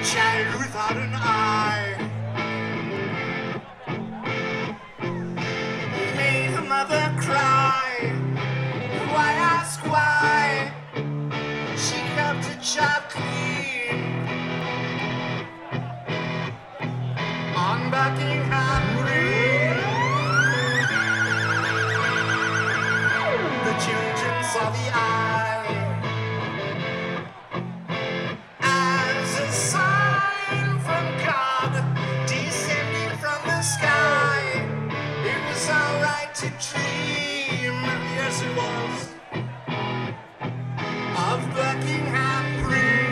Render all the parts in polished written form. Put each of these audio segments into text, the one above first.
child without an eye made her mother cry. Why ask why? She kept a child clean on Buckingham Green. The children saw the eye as a sign from God descending from the sky. It was alright to dream, yes it was, of Buckingham Green.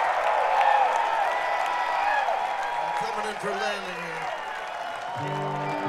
For landing here.